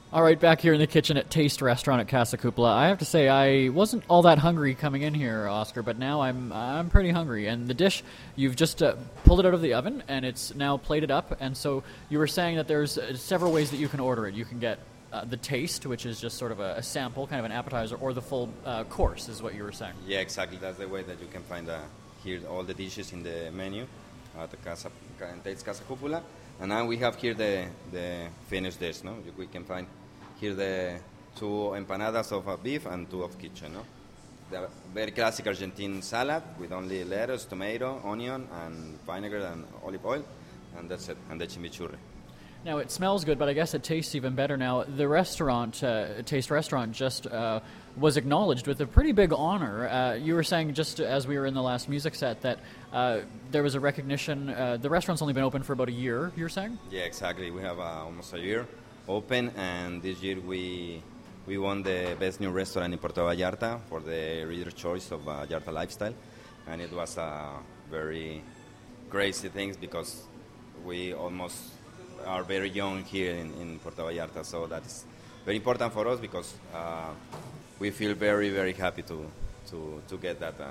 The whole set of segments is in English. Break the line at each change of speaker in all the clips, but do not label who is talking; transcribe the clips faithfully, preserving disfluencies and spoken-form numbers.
All right, back here in the kitchen at Taste Restaurant at Casa Cupola. I have to say, I wasn't all that hungry coming in here, Oscar, but now I'm I'm pretty hungry. And the dish, you've just uh, pulled it out of the oven, and it's now plated up. And so you were saying that there's uh, several ways that you can order it. You can get uh, the taste, which is just sort of a, a sample, kind of an appetizer, or the full uh, course, is what you were saying.
Yeah, exactly. That's the way that you can find uh, here all the dishes in the menu at the Casa Taste Casa Cupola. And now we have here the the finished dish. No, we can find here the two empanadas of uh, beef and two of kitchen. No, the very classic Argentine salad with only lettuce, tomato, onion, and vinegar and olive oil, and that's it. And the chimichurri.
Now, it smells good, but I guess it tastes even better now. The restaurant, uh, Taste Restaurant, just uh, was acknowledged with a pretty big honor. Uh, you were saying, just as we were in the last music set, that uh, there was a recognition. Uh, the restaurant's only been open for about a year, you were saying?
Yeah, exactly. We have uh, almost a year open, and this year we we won the best new restaurant in Puerto Vallarta for the Reader's Choice of uh, Vallarta Lifestyle. And it was a uh, very crazy thing because we almost are very young here in, in Puerto Vallarta, so that's very important for us because uh, we feel very, very happy to to, to get that, uh,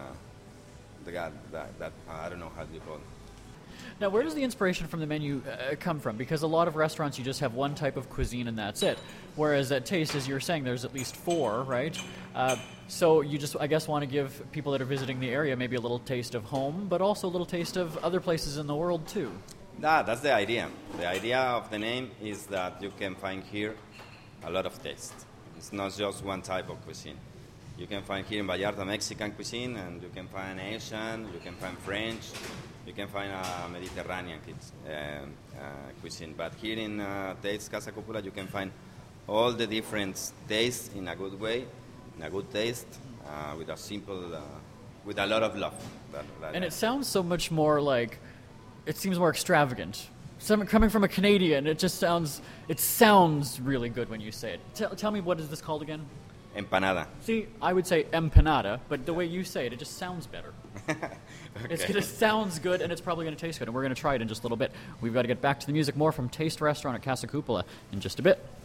the, that, that uh, I don't know how do you call it.
Now, where does the inspiration from the menu uh, come from? Because a lot of restaurants, you just have one type of cuisine and that's it. Whereas at Taste, as you were saying, there's at least four, right? Uh, so you just, I guess, want to give people that are visiting the area maybe a little taste of home, but also a little taste of other places in the world, too.
That, that's the idea. The idea of the name is that you can find here a lot of taste. It's not just one type of cuisine. You can find here in Vallarta Mexican cuisine, and you can find Asian, you can find French, you can find uh, Mediterranean uh, uh, cuisine. But here in uh, Taste Casa Cupola, you can find all the different tastes in a good way, in a good taste, uh, with a simple, uh, with a lot of love. That, that
and it sounds so much more like, it seems more extravagant. Some, coming from a Canadian, it just sounds, it sounds really good when you say it. Tell, tell me, what is this called again?
Empanada.
See, I would say empanada, but the way you say it, it just sounds better.
Okay.
It's gonna sounds good, and it's probably going to taste good, and we're going to try it in just a little bit. We've got to get back to the music more from Taste Restaurant at Casa Cupola in just a bit.